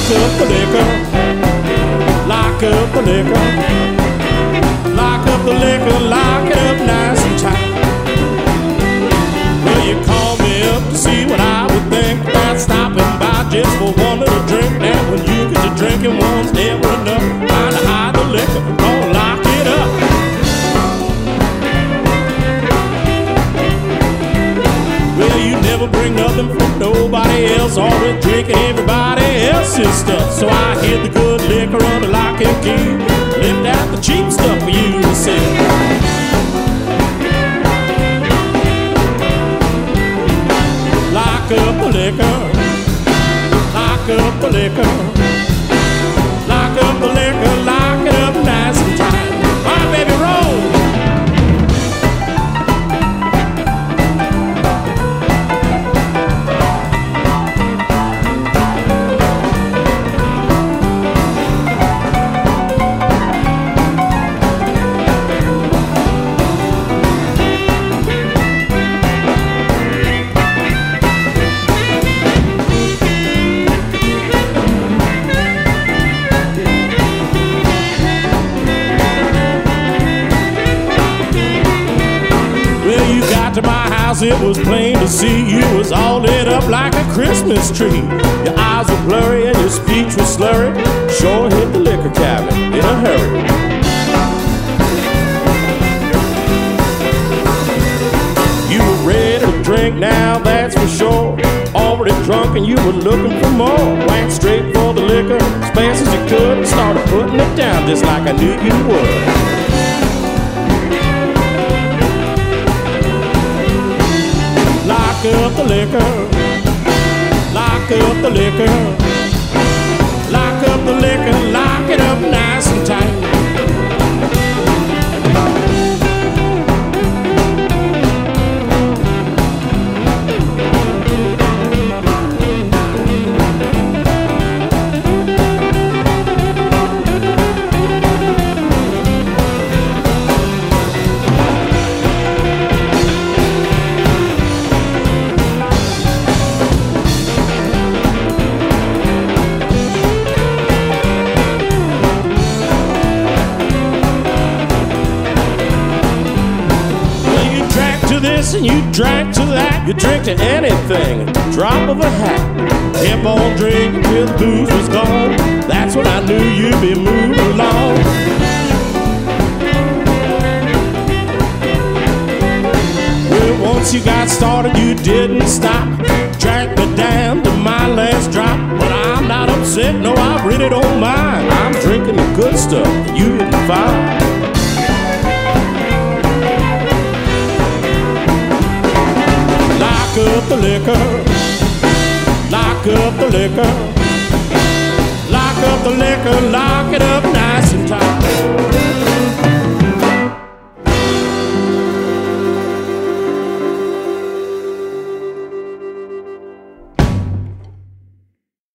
Lock up the liquor. Lock up the liquor. Lock up the liquor. Lock it up nice and tight. Well, you called me up to see what I would think about stopping by just for one little drink. And when you get to drinking, one's never enough. Trying to hide the liquor, gonna lock it up. Well, you never bring nothing from nobody else, always drinking everybody else's stuff. So I hid the good liquor under lock and key, left out the cheap stuff for you to sell. Lock up the liquor, lock up the liquor, lock up the liquor, lock it up nice and tight. All right, baby, roll. To my house, it was plain to see you was all lit up like a Christmas tree. Your eyes were blurry and your speech was slurry. Sure hit the liquor cabinet in a hurry. You were ready to drink now, that's for sure. Already drunk and you were looking for more. Went straight for the liquor as fast as you could and started putting it down just like I knew you would. Lock up the liquor, lock up the liquor, lock up the liquor, lock it up nice and tight. And you drank to that, you drink to anything, drop of a hat. Kept on drinking till the booze was gone. That's when I knew you'd be moving along. Well, once you got started, you didn't stop. Drank me down to my last drop. But I'm not upset, no, I really don't mind. I'm drinking the good stuff that you didn't find. Lock up the liquor, lock up the liquor, lock up the liquor, lock it up nice and tight.